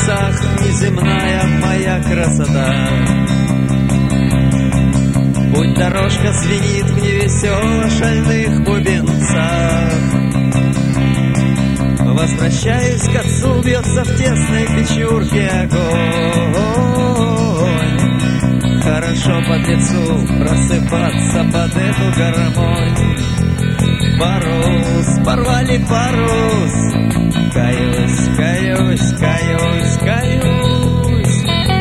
небесах неземная моя красота. Путь дорожка звенит в невесело шальных бубенцах. Возвращаюсь к отцу, бьется в тесной печурке огонь. Хорошо подлецу просыпаться под эту гармонь. Парус, порвали парус. Каюсь, каюсь, каюсь, каюсь.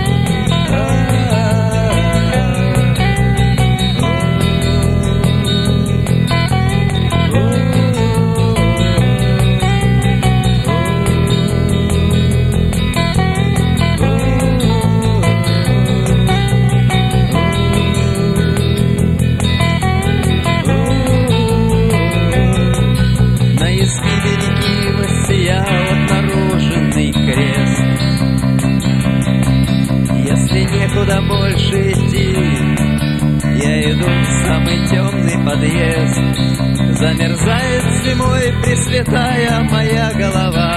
Некуда больше идти, я иду в самый темный подъезд. Замерзает зимой пресвятая моя голова.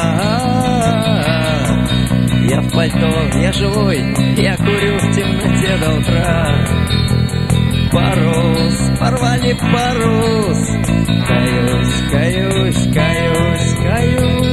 Я в пальто, я живой, я курю в темноте до утра. Парус, порвали парус. Каюсь, каюсь, каюсь, каюсь.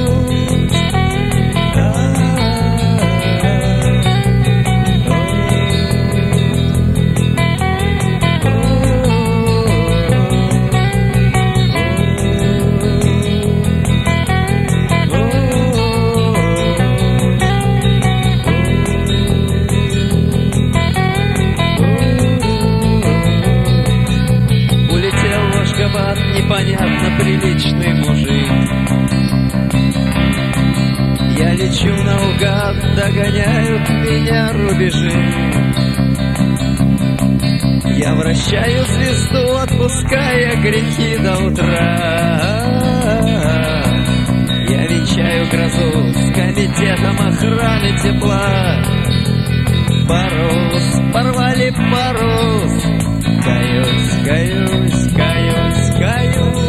Непонятно приличный мужик. Я лечу наугад, догоняют меня рубежи. Я вращаю звезду, отпуская грехи до утра. Я венчаю грозу с комитетом охраны тепла. Парус, порвали парус. Каюсь, каюсь, каюсь, каюсь.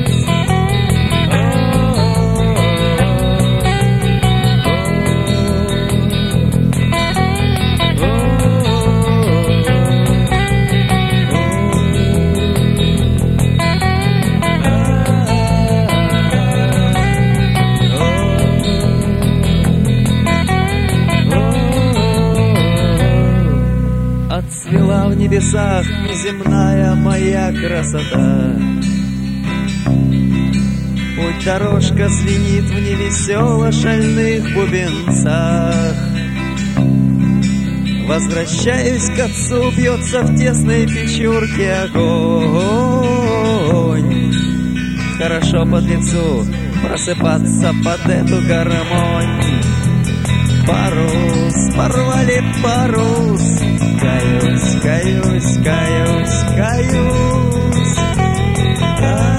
Отцвела в небесах неземная моя красота. Путь дорожка звенит в невесело шальных бубенцах. Возвращаюсь к отцу, бьется в тесной печурке огонь. Хорошо подлецу просыпаться под эту гармонь. Парус, порвали парус. Каюсь, каюсь, каюсь, каюсь.